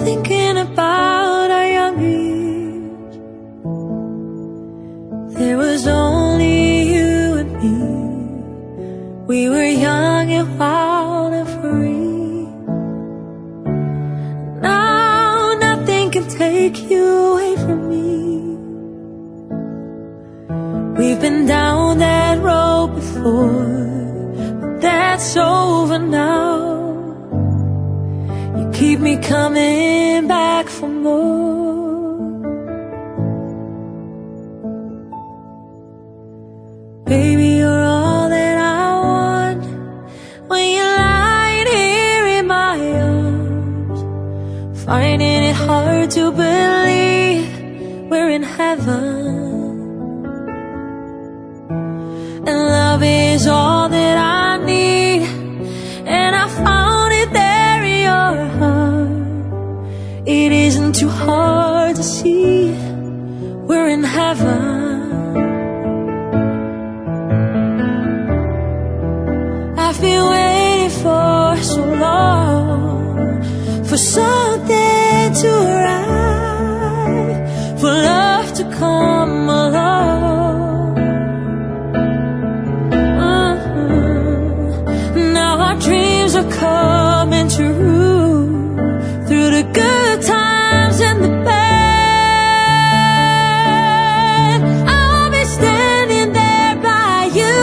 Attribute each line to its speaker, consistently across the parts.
Speaker 1: thinking about our young years. There was only you and me. We were young and wild and free. Now nothing can take you away from me. We've been down that road before, but that's over now. You keep me coming back for more. Baby, you're all that I want. When you're lying here in my arms, finding it hard to believe we're in heaven. And love is all that I need, and I found it there in your heart. It isn't too hard to see we're in heaven. I've been waiting for so long, for something to arrive, for love to come along. Now our dreams are coming true, through the good times and the bad. I'll be standing there by you.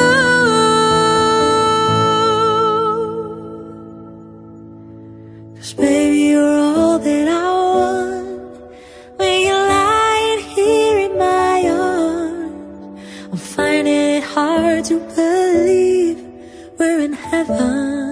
Speaker 1: 'Cause baby, you're all that I want. When you're lying here in my arms, I'm finding it hard to believe we're in heaven.